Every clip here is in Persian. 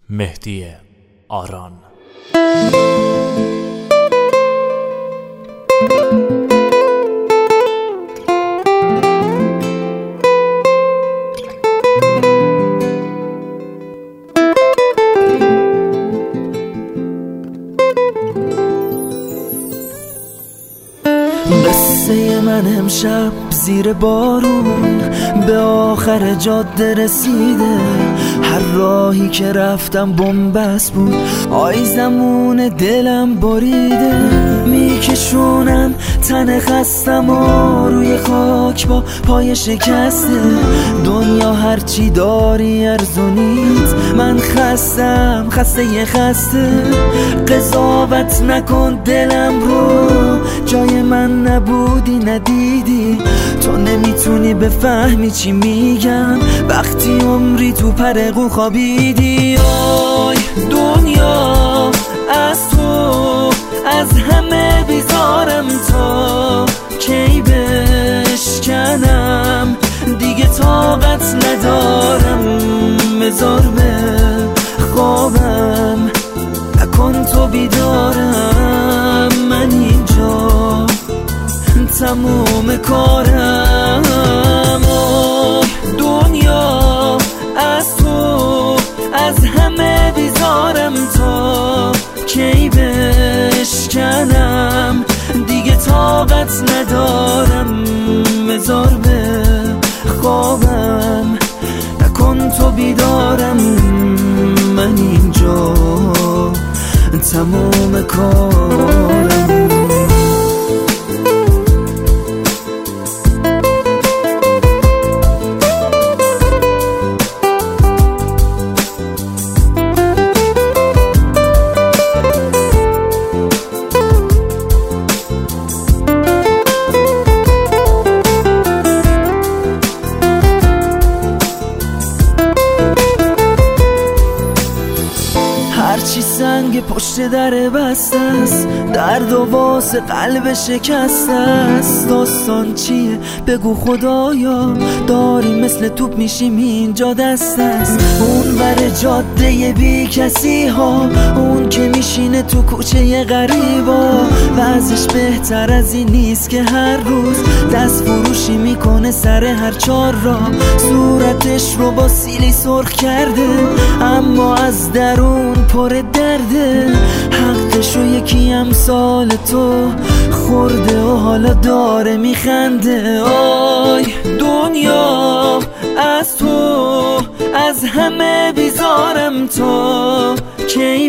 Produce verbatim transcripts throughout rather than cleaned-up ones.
مهدی آران. قصه من امشب زیر بارون به آخر جاده رسیده. هر راهی که رفتم بنبست بود، آی زمون دلم بریده. میکشونم تن خستم و روی خاک با پای شکسته. دنیا هرچی داری ارزونیت، من خستم خسته ی خسته. قضاوت نکن دلم رو، جای من نبودی ندیدی. تو نمیتونی بفهمی چی میگم وقتی عمری تو پرقو خوابیدی. آی دنیا از تو، از همه بیزارم تا کی بشکنم. دیگه طاقت ندارم بذار به خوابم، نکن تو بیدارم. من اینجا تموم کارم. آه دنیا از تو، از همه بیزارم تا کی بشکنم. دیگه طاقت ندارم بذار به خوابم، نکن تو بیدارم. من اینجا تموم کارم. هرچی سنگ پشت در بسته است، درد و واسه قلب شکسته است. داستان چیه بگو خدایا، داری مثل توپ میشیم اینجا دست است. اون بر جاده بی کسی ها، اون که میشینه تو کوچه غریبا. وضعش بهتر از این نیست که هر روز دست فروشی میکنه سر هر چار را. صورتش رو با سیلی سرخ کرده، اما از درون پر درده. حقشو یکی امثال تو خورده و حالا داره میخنده. آی دنیا از تو، از همه بیزارم تا کی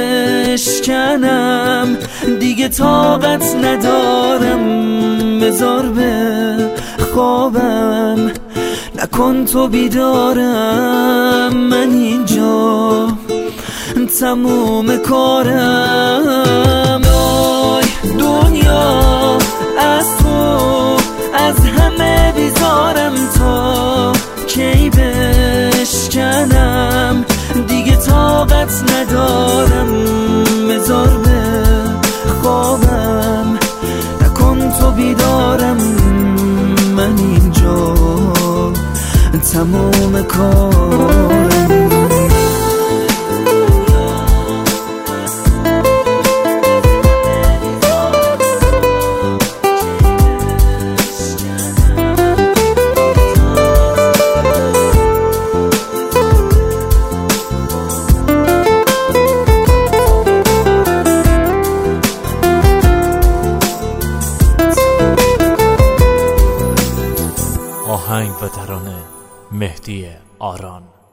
بشکنم. دیگه طاقت ندارم بذار به خوابم، نکن تو بیدارم. من اینجا تموم کارم. آی دنیا از تو، از همه بیزارم تا کی بشکنم. دیگه طاقت ندارم بذار به خوابم، نکن تو بیدارم. من اینجا تموم کارم. آهنگ و ترانه مهدی آران.